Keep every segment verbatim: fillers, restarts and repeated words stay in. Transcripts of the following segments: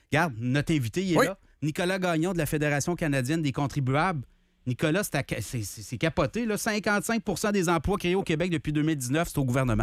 Regarde, notre invité, il est Oui. là. Nicolas Gagnon de la Fédération canadienne des contribuables. Nicolas, c'est, à, c'est, c'est, c'est capoté. Là. cinquante-cinq pour cent des emplois créés au Québec depuis deux mille dix-neuf, c'est au gouvernement.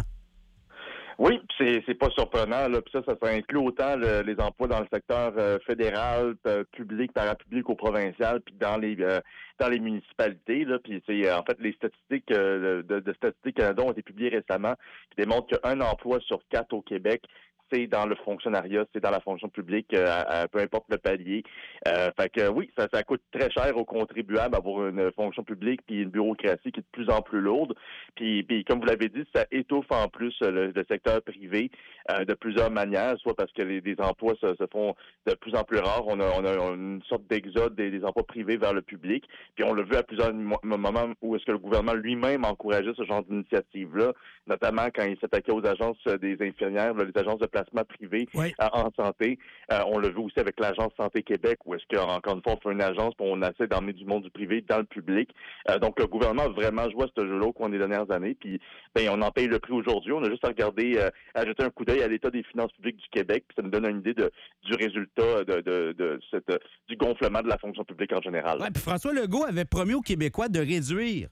Oui, puis c'est c'est pas surprenant. Là. Puis ça, ça, ça inclut autant le- les emplois dans le secteur euh, fédéral, euh, public, parapublic ou provincial, puis dans les euh, dans les municipalités. Là. Puis c'est euh, en fait les statistiques euh, de, de Statistique Canada ont été publiées récemment qui démontrent qu'un emploi sur quatre au Québec, c'est dans le fonctionnariat, c'est dans la fonction publique, euh, à, à peu importe le palier. Euh, fait que oui, ça, ça coûte très cher aux contribuables d'avoir une fonction publique puis une bureaucratie qui est de plus en plus lourde. Puis, puis comme vous l'avez dit, ça étouffe en plus le, le secteur privé euh, de plusieurs manières, soit parce que les, les emplois se, se font de plus en plus rares. On a, on a une sorte d'exode des, des emplois privés vers le public. Puis on l'a vu à plusieurs mo- moments où est-ce que le gouvernement lui-même encourageait ce genre d'initiative-là, notamment quand il s'attaquait aux agences des infirmières, là, les agences de placement privé Oui. euh, en santé. Euh, on l'a vu aussi avec l'Agence Santé Québec, où est-ce qu'encore une fois, on fait une agence pour on essaie d'emmener du monde du privé dans le public. Euh, donc, le gouvernement a vraiment joué à ce jeu-là au cours des dernières années. Puis, ben, on en paye le prix aujourd'hui. On a juste à regarder, euh, à jeter un coup d'œil à l'état des finances publiques du Québec, puis ça nous donne une idée de, du résultat de, de, de cette, du gonflement de la fonction publique en général. Ouais, puis François Legault avait promis aux Québécois de réduire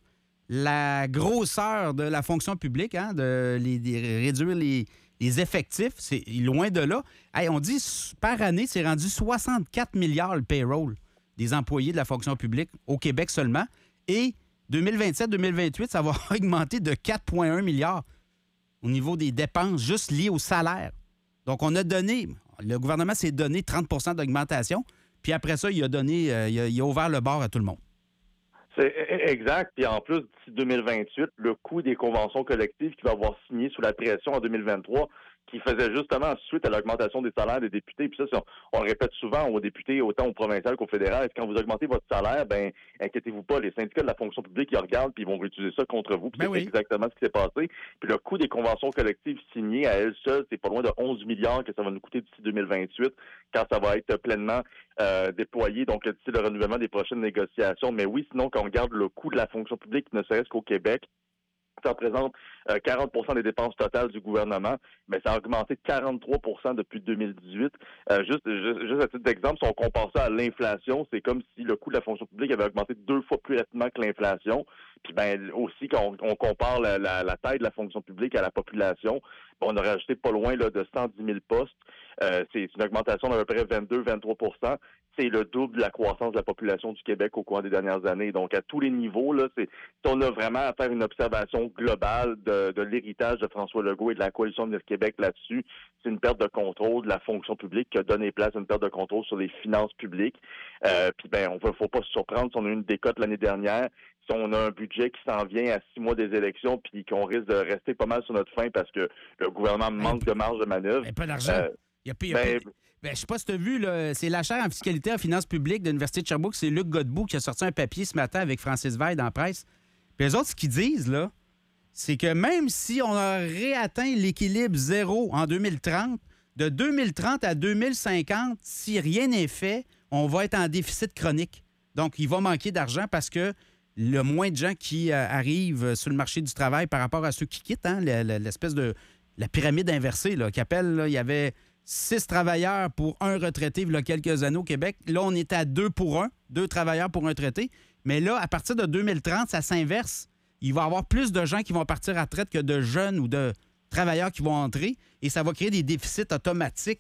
la grosseur de la fonction publique, hein, de, les, de réduire les, les effectifs. C'est loin de là. Hey, on dit par année, c'est rendu soixante-quatre milliards le payroll des employés de la fonction publique au Québec seulement. Et deux mille vingt-sept deux mille vingt-huit, ça va augmenter de quatre virgule un milliards au niveau des dépenses juste liées au salaire. Donc, on a donné, le gouvernement s'est donné trente pour cent d'augmentation, puis après ça, il a donné, euh, il, a, il a ouvert le bord à tout le monde. C'est exact. Puis en plus, d'ici deux mille vingt-huit, le coût des conventions collectives qui va avoir signé sous la pression en deux mille vingt-trois, qui faisait justement suite à l'augmentation des salaires des députés. Puis ça, on, on le répète souvent aux députés, autant au provincial qu'au fédéral, quand vous augmentez votre salaire, ben inquiétez-vous pas, les syndicats de la fonction publique, ils regardent puis ils vont réutiliser ça contre vous. Puis Ben c'est oui. exactement ce qui s'est passé. Puis le coût des conventions collectives signées à elles seules, c'est pas loin de onze milliards que ça va nous coûter d'ici deux mille vingt-huit, quand ça va être pleinement euh, déployé, donc d'ici le renouvellement des prochaines négociations. Mais oui, sinon, quand on regarde le coût de la fonction publique, ne serait-ce qu'au Québec, ça représente euh, quarante pour cent des dépenses totales du gouvernement, mais ça a augmenté quarante-trois pour cent depuis deux mille dix-huit. Euh, juste, juste, juste à titre d'exemple, si on compare ça à l'inflation, c'est comme si le coût de la fonction publique avait augmenté deux fois plus rapidement que l'inflation. Puis ben aussi, quand on, on compare la, la, la taille de la fonction publique à la population, ben, on a rajouté pas loin là, de cent dix mille postes. Euh, c'est une augmentation d'à peu près vingt-deux à vingt-trois pour cent. C'est le double de la croissance de la population du Québec au cours des dernières années. Donc, à tous les niveaux, là, c'est, on a vraiment à faire une observation globale de, de l'héritage de François Legault et de la Coalition de Québec là-dessus. C'est une perte de contrôle de la fonction publique qui a donné place à une perte de contrôle sur les finances publiques. Euh, puis, ben, on ne faut pas se surprendre si on a eu une décote l'année dernière, si on a un budget qui s'en vient à six mois des élections, puis qu'on risque de rester pas mal sur notre fin parce que le gouvernement manque de marge de manœuvre. Mais pas d'argent. Euh, Il y a, il y a ben, pas- ben, je sais pas si tu as vu, là, c'est la chaire en fiscalité et en finances publiques de l'Université de Sherbrooke. C'est Luc Godbout qui a sorti un papier ce matin avec Francis Veil dans la presse. Puis les autres, ce qu'ils disent, là, c'est que même si on a réatteint l'équilibre zéro en deux mille trente, de deux mille trente à deux mille cinquante, si rien n'est fait, on va être en déficit chronique. Donc, il va manquer d'argent parce que le moins de gens qui euh, arrivent sur le marché du travail par rapport à ceux qui quittent, hein, le- le- l'espèce de la pyramide inversée là, qu'appelle, là, il y avait six travailleurs pour un retraité il y a quelques années au Québec. Là, on est à deux pour un, deux travailleurs pour un retraité. Mais là, à partir de deux mille trente, ça s'inverse. Il va y avoir plus de gens qui vont partir à la retraite que de jeunes ou de travailleurs qui vont entrer et ça va créer des déficits automatiques.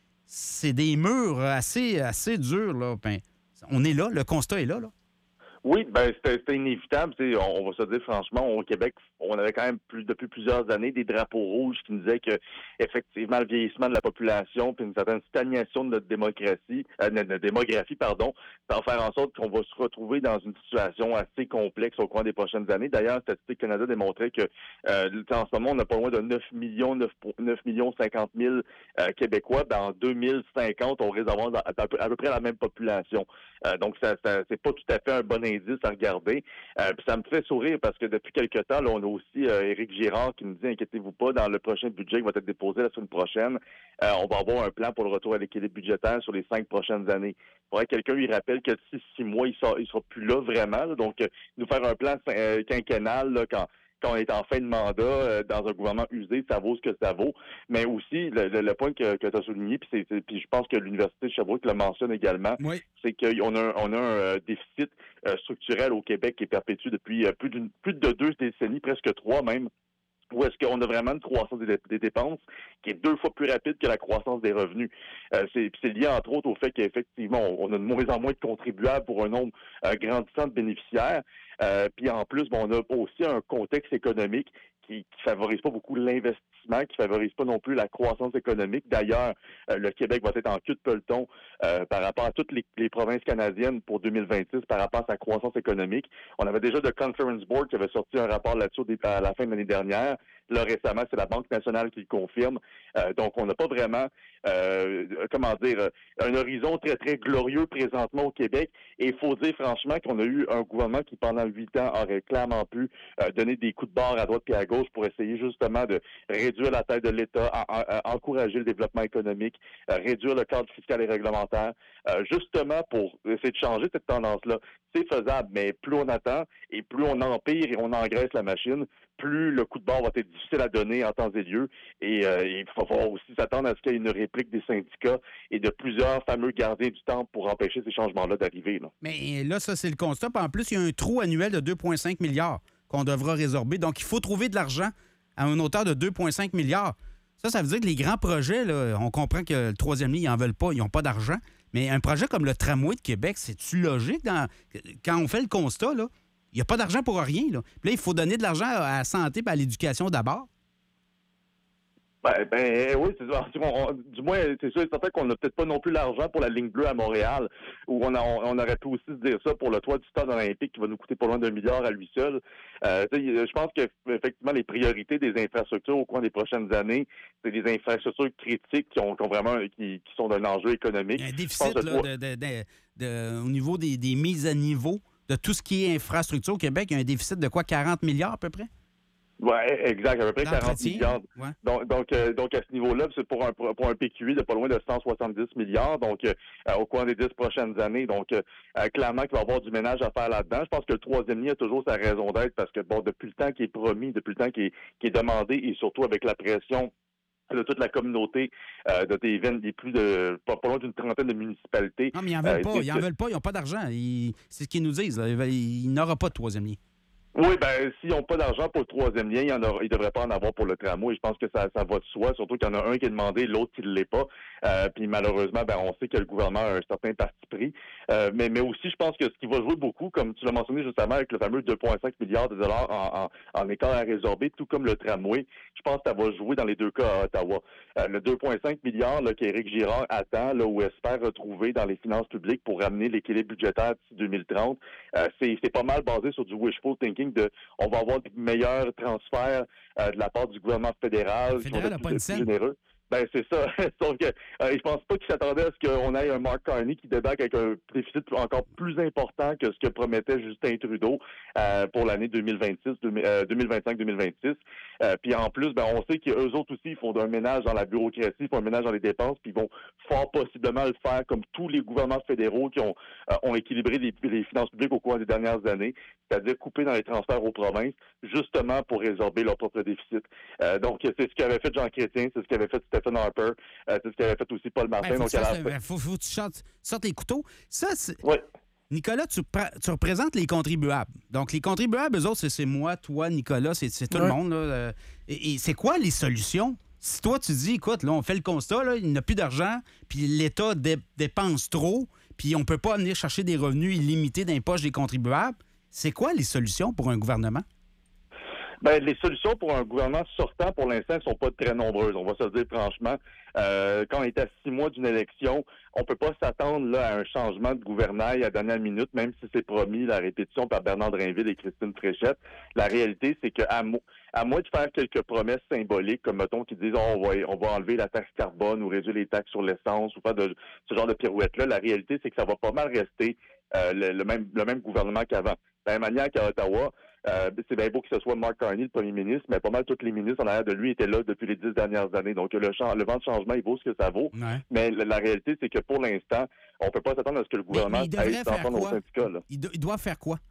C'est des murs assez, assez durs. Là. Ben, on est là, le constat est là. là. Oui, ben c'était c'était inévitable. Tu sais, on, on va se dire franchement, au Québec, on avait quand même plus depuis plusieurs années des drapeaux rouges qui nous disaient que effectivement le vieillissement de la population puis une certaine stagnation de notre démocratie, euh, de notre démographie, pardon, va faire en sorte qu'on va se retrouver dans une situation assez complexe au cours des prochaines années. D'ailleurs, Statistique Canada démontrait que euh, en ce moment, on n'a pas loin de neuf millions, neuf millions cinquante mille euh, Québécois. Ben, en deux mille cinquante, on risque d'avoir à, à, peu- à peu près la même population. Euh, donc, ça, ça c'est pas tout à fait un bon indice à regarder. Euh, puis ça me fait sourire parce que depuis quelque temps, là, on a aussi euh, Éric Girard qui nous dit, inquiétez-vous pas, dans le prochain budget qui va être déposé la semaine prochaine, euh, on va avoir un plan pour le retour à l'équilibre budgétaire sur les cinq prochaines années. Il faudrait que quelqu'un lui rappelle que d'ici six mois, il sera, il sera plus là vraiment. Là. Donc, euh, nous faire un plan euh, quinquennal là, quand quand on est en fin de mandat, euh, dans un gouvernement usé, ça vaut ce que ça vaut. Mais aussi, le, le, le point que, que tu as souligné, puis, c'est, c'est, puis je pense que l'Université de Sherbrooke le mentionne également, Oui. c'est qu'on a un, on a un euh, déficit euh, structurel au Québec qui est perpétué depuis euh, plus, d'une, plus de deux décennies, presque trois même, où est-ce qu'on a vraiment une croissance des, des dépenses qui est deux fois plus rapide que la croissance des revenus. Euh, c'est, c'est lié, entre autres, au fait qu'effectivement, on, on a de moins en moins de contribuables pour un nombre euh, grandissant de bénéficiaires. Euh, puis en plus, bon, on a aussi un contexte économique qui ne favorise pas beaucoup l'investissement, qui ne favorise pas non plus la croissance économique. D'ailleurs, euh, le Québec va être en queue de peloton euh, par rapport à toutes les, les provinces canadiennes pour deux mille vingt-six par rapport à sa croissance économique. On avait déjà le Conference Board qui avait sorti un rapport là-dessus à la fin de l'année dernière. Là, récemment, c'est la Banque nationale qui le confirme. Euh, donc, on n'a pas vraiment, euh, comment dire, un horizon très, très glorieux présentement au Québec. Et il faut dire franchement qu'on a eu un gouvernement qui, pendant huit ans, aurait clairement pu euh, donner des coups de barre à droite et à gauche pour essayer justement de réduire la taille de l'État, en, en, encourager le développement économique, euh, réduire le cadre fiscal et réglementaire, euh, justement pour essayer de changer cette tendance-là. C'est faisable, mais plus on attend et plus on empire et on engraisse la machine, plus le coup de barre va être difficile à donner en temps et lieu. Et euh, il va falloir aussi s'attendre à ce qu'il y ait une réplique des syndicats et de plusieurs fameux gardiens du temple pour empêcher ces changements-là d'arriver. Là. Mais là, ça, c'est le constat. Puis en plus, il y a un trou annuel de deux virgule cinq milliards qu'on devra résorber. Donc, il faut trouver de l'argent à une hauteur de deux virgule cinq milliards. Ça, ça veut dire que les grands projets, là, on comprend que le troisième lien, ils n'en veulent pas, ils n'ont pas d'argent. Mais un projet comme le tramway de Québec, c'est-tu logique? Dans... Quand on fait le constat, là, il n'y a pas d'argent pour rien. Là. Puis là, il faut donner de l'argent à la santé et à l'éducation d'abord. Ben, ben oui, c'est ça. On, on, du moins, c'est sûr et certain qu'on n'a peut-être pas non plus l'argent pour la ligne bleue à Montréal, où on, a, on, on aurait pu aussi se dire ça pour le toit du stade olympique qui va nous coûter pas loin d'un milliard à lui seul. Euh, je pense que effectivement les priorités des infrastructures au cours des prochaines années, c'est des infrastructures critiques qui ont, qui ont vraiment qui, qui sont d'un enjeu économique. Il y a un déficit là, de, de, de, de, au niveau des, des mises à niveau de tout ce qui est infrastructure au Québec. Il y a un déficit de quoi, quarante milliards à peu près? Oui, exact, à peu près quarante milliards. Ouais. Donc, donc, euh, donc, à ce niveau-là, c'est pour un, pour un P Q I de pas loin de cent soixante-dix milliards, donc euh, au cours des dix prochaines années. Donc, euh, clairement qu'il va y avoir du ménage à faire là-dedans. Je pense que le troisième lien a toujours sa raison d'être parce que, bon, depuis le temps qui est promis, depuis le temps qui est, qui est demandé, et surtout avec la pression de toute la communauté euh, de des veines, des plus de pas, pas loin d'une trentaine de municipalités. Non, mais ils n'en veulent euh, pas, ils n'en veulent pas, ils n'ont pas d'argent. Ils, c'est ce qu'ils nous disent. Il, il n'aura pas de troisième lien. Oui, ben s'ils n'ont pas d'argent pour le troisième lien, il y en aura, ils ne devraient pas en avoir pour le tramway. Je pense que ça, ça va de soi, surtout qu'il y en a un qui est demandé, l'autre qui ne l'est pas. Euh, puis malheureusement, ben on sait que le gouvernement a un certain parti pris. Euh, mais, mais aussi, je pense que ce qui va jouer beaucoup, comme tu l'as mentionné justement avec le fameux deux virgule cinq milliards de dollars en, en, en écart à résorber, tout comme le tramway, je pense que ça va jouer dans les deux cas à Ottawa. Euh, le deux virgule cinq milliards là, qu'Éric Girard attend là, ou espère retrouver dans les finances publiques pour ramener l'équilibre budgétaire d'ici deux mille trente, euh, c'est, c'est pas mal basé sur du wishful thinking de on va avoir des meilleurs transferts euh, de la part du gouvernement fédéral. Le fédéral n'a pas une scène. Généreux. Ben, c'est ça. Sauf que euh, je pense pas qu'ils s'attendaient à ce qu'on ait un Mark Carney qui débarque avec un déficit encore plus important que ce que promettait Justin Trudeau euh, pour l'année deux mille vingt-six, deux mille vingt-cinq deux mille vingt-six. Euh, puis en plus, ben, on sait qu'eux autres aussi, ils font un ménage dans la bureaucratie, ils font un ménage dans les dépenses, puis ils vont fort possiblement le faire comme tous les gouvernements fédéraux qui ont, euh, ont équilibré les, les finances publiques au cours des dernières années, c'est-à-dire couper dans les transferts aux provinces, justement pour résorber leur propre déficit. Euh, donc, c'est ce qu'avait fait Jean Chrétien, c'est ce qu'avait fait Stephen Harper, euh, c'est ce qu'avait fait aussi Paul Martin. Ben, faut, donc, ça, la... ben, faut, faut que tu sortes, sortes les couteaux. Ça, c'est... Ouais. Nicolas, tu, tu représentes les contribuables. Donc, les contribuables, eux autres, c'est, c'est moi, toi, Nicolas, c'est, c'est tout ouais. le monde. Là. Et, et c'est quoi les solutions? Si toi, tu dis, écoute, là, on fait le constat, là, il n'y a plus d'argent, puis l'État dé- dépense trop, puis on ne peut pas venir chercher des revenus illimités dans les poches des contribuables, c'est quoi les solutions pour un gouvernement? Ben, les solutions pour un gouvernement sortant, pour l'instant, ne sont pas très nombreuses. On va se le dire franchement. Euh, quand on est à six mois d'une élection, on ne peut pas s'attendre là, à un changement de gouvernail à la dernière minute, même si c'est promis la répétition par Bernard Drinville et Christine Fréchette. La réalité, c'est qu'à mo- à moins de faire quelques promesses symboliques, comme mettons qui disent oh, on va on va enlever la taxe carbone ou réduire les taxes sur l'essence ou pas de ce genre de pirouette-là, la réalité, c'est que ça va pas mal rester euh, le, le même le même gouvernement qu'avant. De la même manière qu'à Ottawa, Euh, c'est bien beau que ce soit Mark Carney, le premier ministre, mais pas mal tous les ministres en arrière de lui étaient là depuis les dix dernières années. Donc, le, champ, le vent de changement, il vaut ce que ça vaut. Ouais. Mais la, la réalité, c'est que pour l'instant, on ne peut pas s'attendre à ce que le gouvernement mais, mais aille s'en prendre aux syndicats. Là. Il, do- il doit faire quoi?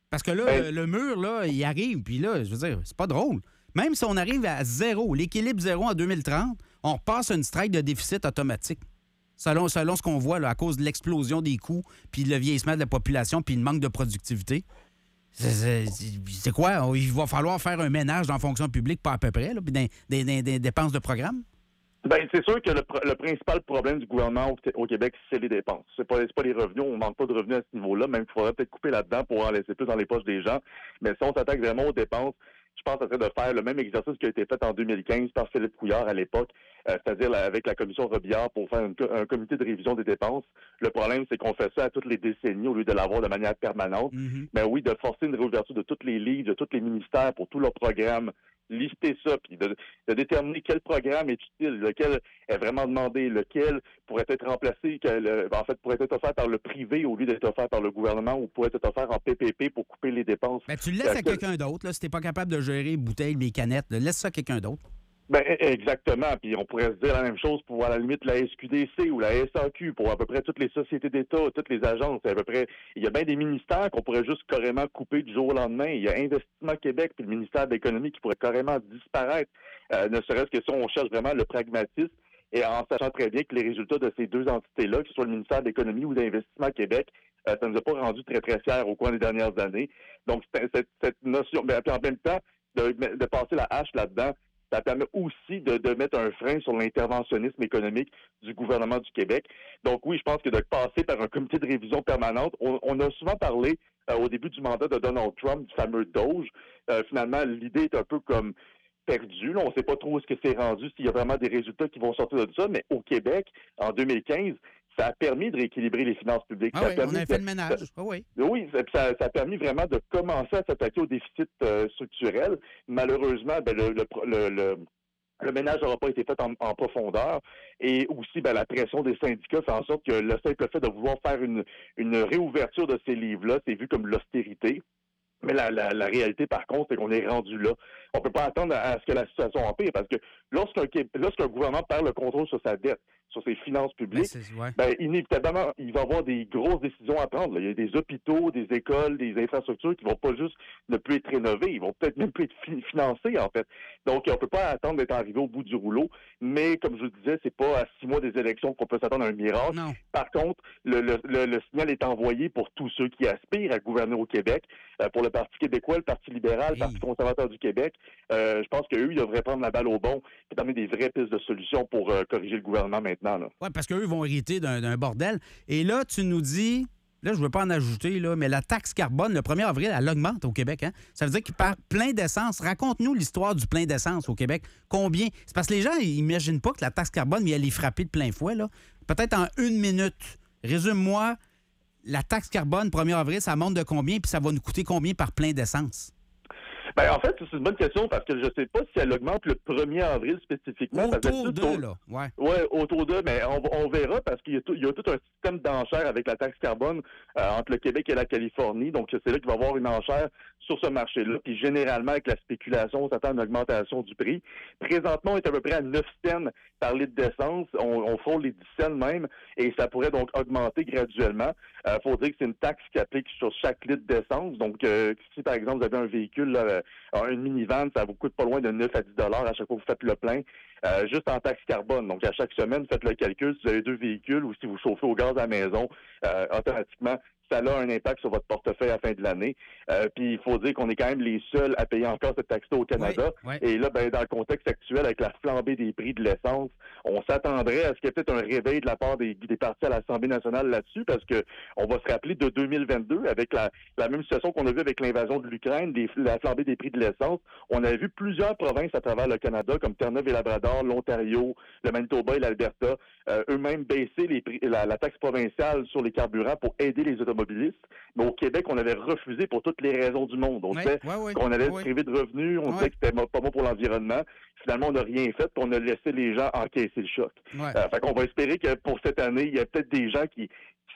Parce que là, Ben, le, le mur, là, il arrive, puis là, je veux dire, c'est pas drôle. Même si on arrive à zéro, l'équilibre zéro en deux mille trente, on repasse à une strike de déficit automatique. Selon, selon ce qu'on voit, là, à cause de l'explosion des coûts, puis le vieillissement de la population, puis le manque de productivité. C'est, c'est, c'est quoi? Il va falloir faire un ménage dans la fonction publique, pas à peu près, là, puis des, des, des, des dépenses de programme? Ben, c'est sûr que le, le principal problème du gouvernement au, au Québec, c'est les dépenses. C'est pas, c'est pas les revenus. On manque pas de revenus à ce niveau-là. Même qu'il faudrait peut-être couper là-dedans pour en laisser plus dans les poches des gens. Mais si on s'attaque vraiment aux dépenses, je pense que ça serait de faire le même exercice qui a été fait en deux mille quinze par Philippe Couillard à l'époque, euh, c'est-à-dire là, avec la commission Robillard pour faire une, un comité de révision des dépenses. Le problème, c'est qu'on fait ça à toutes les décennies au lieu de l'avoir de manière permanente. Mm-hmm. Mais oui, de forcer une réouverture de tous les livres, de tous les ministères pour tous leurs programmes, lister ça, puis de, de déterminer quel programme est utile, lequel est vraiment demandé, lequel pourrait être remplacé, quel, en fait, pourrait être offert par le privé au lieu d'être offert par le gouvernement ou pourrait être offert en P P P pour couper les dépenses. Ben, tu le laisses à quelqu'un d'autre, là, si t'es pas capable de gérer les bouteilles, les canettes, là, laisse ça à quelqu'un d'autre. Ben, exactement. Puis on pourrait se dire la même chose pour, à la limite, la S Q D C ou la S A Q, pour à peu près toutes les sociétés d'État, toutes les agences. À peu près, il y a bien des ministères qu'on pourrait juste carrément couper du jour au lendemain. Il y a Investissement Québec puis le ministère de l'Économie qui pourrait carrément disparaître, euh, ne serait-ce que si on cherche vraiment le pragmatisme et en sachant très bien que les résultats de ces deux entités-là, que ce soit le ministère de l'Économie ou d'Investissement Québec, euh, ça ne nous a pas rendu très, très fiers au cours des dernières années. Donc, cette, cette notion, ben, puis en même temps, de, de passer la hache là-dedans, ça permet aussi de, de mettre un frein sur l'interventionnisme économique du gouvernement du Québec. Donc oui, je pense que de passer par un comité de révision permanente, on, on a souvent parlé euh, au début du mandat de Donald Trump du fameux Doge. Euh, finalement, l'idée est un peu comme perdue. Là. On ne sait pas trop où est-ce que c'est rendu, s'il y a vraiment des résultats qui vont sortir de ça. Mais au Québec, en deux mille quinze, ça a permis de rééquilibrer les finances publiques. Ah ça oui, a permis on a fait de, le ménage. Ah oui, oui ça, ça a permis vraiment de commencer à s'attaquer au déficit euh, structurel. Malheureusement, ben, le, le, le, le Le ménage n'aura pas été fait en, en profondeur. Et aussi, ben, la pression des syndicats fait en sorte que le simple fait de vouloir faire une, une réouverture de ces livres-là, c'est vu comme l'austérité. Mais la, la, la réalité, par contre, c'est qu'on est rendu là. On ne peut pas attendre à, à ce que la situation empire, parce que lorsqu'un, lorsqu'un gouvernement perd le contrôle sur sa dette, sur ses finances publiques, ben, ouais. ben, inévitablement, il va y avoir des grosses décisions à prendre. Là. Il y a des hôpitaux, des écoles, des infrastructures qui vont pas juste ne plus être rénovées, ils vont peut-être même plus être fi- financés, en fait. Donc, on peut pas attendre d'être arrivé au bout du rouleau. Mais, comme je vous le disais, c'est pas à six mois des élections qu'on peut s'attendre à un miracle. Non. Par contre, le, le, le, le signal est envoyé pour tous ceux qui aspirent à gouverner au Québec, euh, pour le Parti québécois, le Parti libéral, le Hey. Parti conservateur du Québec. Euh, je pense qu'eux, ils devraient prendre la balle au bon et donner des vraies pistes de solutions pour euh, corriger le gouvernement maintenant. Oui, parce qu'eux vont hériter d'un, d'un bordel. Et là, tu nous dis, là, je ne veux pas en ajouter, là, mais la taxe carbone, le premier avril, elle augmente au Québec. Hein? Ça veut dire qu'il part plein d'essence. Raconte-nous l'histoire du plein d'essence au Québec. Combien? C'est parce que les gens n'imaginent pas que la taxe carbone vient les frapper de plein fouet. Là. Peut-être en une minute. Résume-moi, la taxe carbone, premier avril, ça monte de combien, puis ça va nous coûter combien par plein d'essence? Ben, en fait, c'est une bonne question parce que je ne sais pas si elle augmente le premier avril spécifiquement. Autour d'eux, là. Oui, ouais, autour d'eux, mais on, on verra parce qu'il y a, tout, il y a tout un système d'enchères avec la taxe carbone euh, entre le Québec et la Californie. Donc, c'est là qu'il va y avoir une enchère sur ce marché-là. Puis, généralement, avec la spéculation, on s'attend à une augmentation du prix. Présentement, on est à peu près à neuf cents par litre d'essence. On, on frôle les dix cents même et ça pourrait donc augmenter graduellement. Il euh, faut dire que c'est une taxe qui applique sur chaque litre d'essence. Donc, euh, si, par exemple, vous avez un véhicule, là, une minivan, ça vous coûte pas loin de neuf à dix dollars à chaque fois que vous faites le plein, euh, juste en taxe carbone. Donc, à chaque semaine, faites le calcul, si vous avez deux véhicules ou si vous chauffez au gaz à la maison, euh, automatiquement, ça a un impact sur votre portefeuille à la fin de l'année. Euh, puis, il faut dire qu'on est quand même les seuls à payer encore cette taxe-là au Canada. Oui, oui. Et là, ben, dans le contexte actuel, avec la flambée des prix de l'essence, on s'attendrait à ce qu'il y ait peut-être un réveil de la part des, des partis à l'Assemblée nationale là-dessus, parce que on va se rappeler de deux mille vingt-deux, avec la, la même situation qu'on a vue avec l'invasion de l'Ukraine, des, la flambée des prix de l'essence. On avait vu plusieurs provinces à travers le Canada, comme Terre-Neuve et Labrador, l'Ontario, le Manitoba et l'Alberta, euh, eux-mêmes baisser les prix, la, la taxe provinciale sur les carburants pour aider les automobilistes. Mais au Québec, on avait refusé pour toutes les raisons du monde. On oui, disait oui, oui, qu'on allait oui. se priver de revenus, on oui. disait que c'était pas bon pour l'environnement. Finalement, on n'a rien fait, puis on a laissé les gens encaisser le choc. Oui. Euh, fait qu'on va espérer que pour cette année, il y a peut-être des gens qui, qui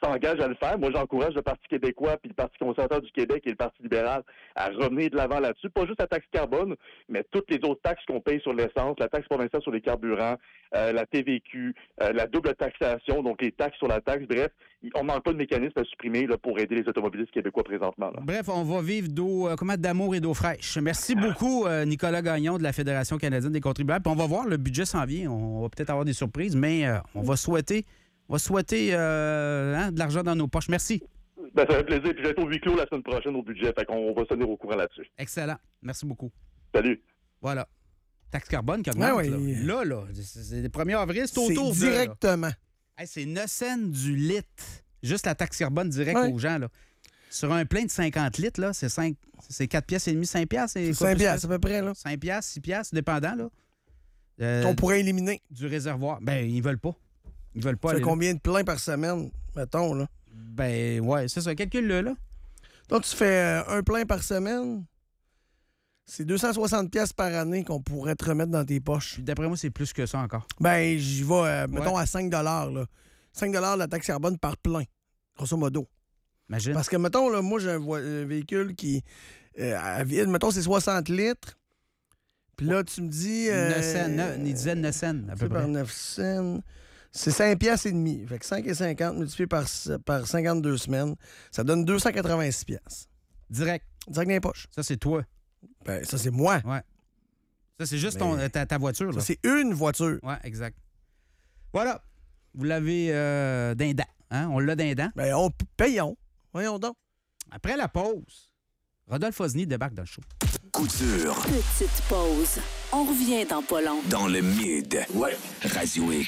s'engagent à le faire. Moi, j'encourage le Parti québécois puis le Parti conservateur du Québec et le Parti libéral à revenir de l'avant là-dessus. Pas juste la taxe carbone, mais toutes les autres taxes qu'on paye sur l'essence, la taxe provinciale sur les carburants, euh, la T V Q, euh, la double taxation, donc les taxes sur la taxe. Bref, on manque pas de mécanisme à supprimer là, pour aider les automobilistes québécois présentement. Là. Bref, on va vivre d'eau, euh, comment, d'amour et d'eau fraîche. Merci beaucoup, euh, Nicolas Gagnon de la Fédération canadienne des contribuables. Puis on va voir, le budget s'en vient. On va peut-être avoir des surprises, mais euh, on va souhaiter, on va souhaiter euh, hein, de l'argent dans nos poches. Merci. Ben, ça fait plaisir. Puis je vais être au huis clos la semaine prochaine au budget. Fait qu'on va se tenir au courant là-dessus. Excellent. Merci beaucoup. Salut. Voilà. Taxe carbone qui augmente. Ah oui. Là, là, là c'est le premier avril, c'est autour c'est de... directement. Hey, c'est neuf cents du litre. Juste la taxe carbone direct ouais. aux gens. Là. Sur un plein de cinquante litres, là, c'est, cinq, c'est quatre piastres et demi, cinq piastres. C'est cinq piastres à peu près. Là. cinq piastres, six piastres, dépendant. Là. Euh, On pourrait éliminer. Du réservoir. Ben, ils veulent pas. Ils veulent pas. Ça fait aller combien de pleins par semaine, mettons, là? Ben, ouais, c'est ça. Calcule-le, là. Donc, tu fais euh, un plein par semaine. C'est deux cent soixante piastres par année qu'on pourrait te remettre dans tes poches. Puis d'après moi, c'est plus que ça encore. Ben, j'y vais, euh, mettons, ouais. à cinq dollars, là. cinq dollars la taxe carbone par plein, grosso modo. Imagine. Parce que, mettons, là, moi, j'ai un, vo- un véhicule qui, euh, à vide, mettons, c'est soixante litres. Puis là, tu me dis... Euh, neuf cents, neuf, une dizaine de neuf cents, à peu près. par neuf cents... C'est cinq piastres et demi. Fait que cinq et cinquante multiplié par, par cinquante-deux semaines, ça donne deux cent quatre-vingt-six piastres. Direct. Direct dans les poches. Ça, c'est toi. Ben, ça, c'est moi. Ouais. Ça, c'est juste Mais... ton, ta, ta voiture, là. Ça, c'est une voiture. Ouais, exact. Voilà. Vous l'avez euh, d'un dent. Hein? On l'a d'un dent. Ben, on payons. Voyons donc. Après la pause, Rodolphe Osny débarque dans le show. Coup dur. Petite pause. On revient dans pas long. Dans le mid. Ouais. Radio X.